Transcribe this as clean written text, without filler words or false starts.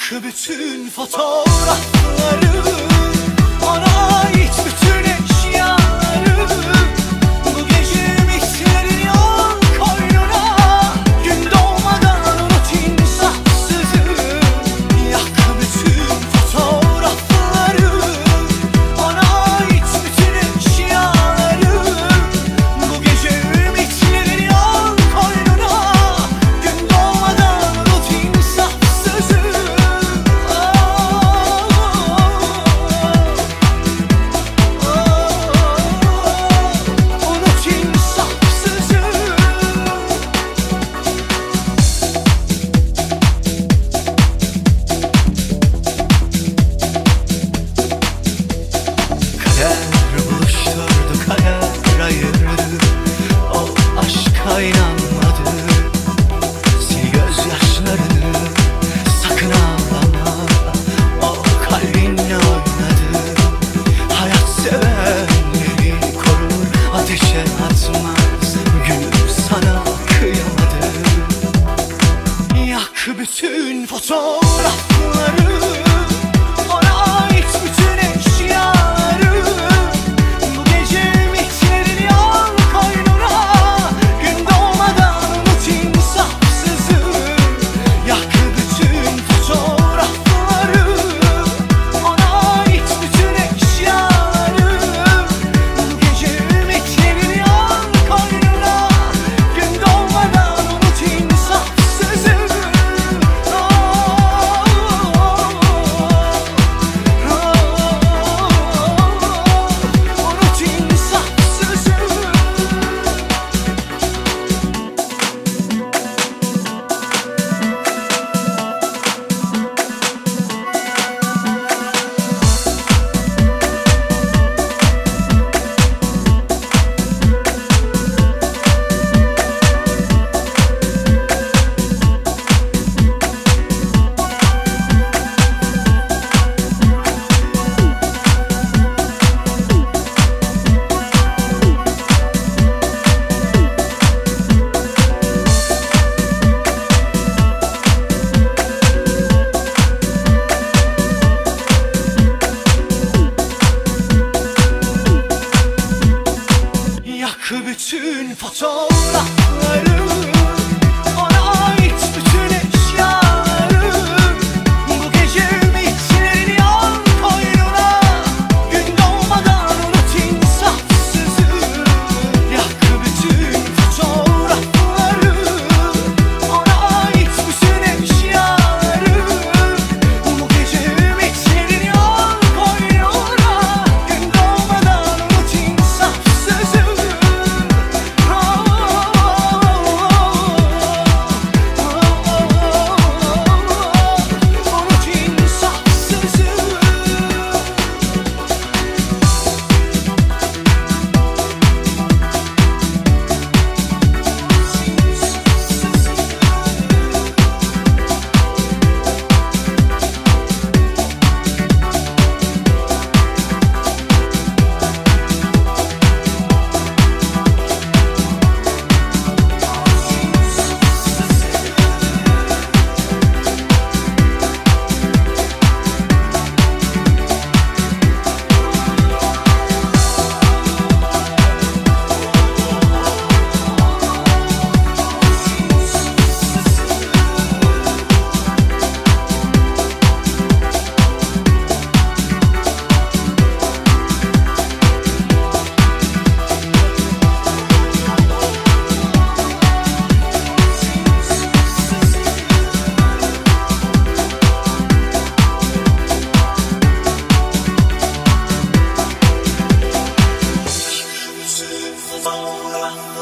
Yak bütün fotoğrafları, ona ait bütün eşyaları. Bu gece ümitlerin yol koynuna, gün doğmadan unut insafsızı. Yak bütün fotoğrafları, ona ait bütün eşyaları. Bu gece ümitlerin yol koynuna, gün doğmadan unut insafsızı. İnanmadı. Sil gözyaşlarını, sakın ağlama. O kalbinle oynadı. Hayat sevenleri korur, ateşe atmaz. Gül sana kıyamadı. Yak bütün fotoğrafları, ona ait bütün eşyaları. Bu gece ümitlerin yol koynuna, bütün fotoğrafları, ona ait bütün eşyaları. Bu gece ümitlerin yol koynuna, gün doğmadan unut insafsızı. Yak bütün fotoğrafları, ona ait bütün eşyaları. Bu gece ümitlerin yol koynuna, gün doğmadan unut insafsızı. Fotoğrafları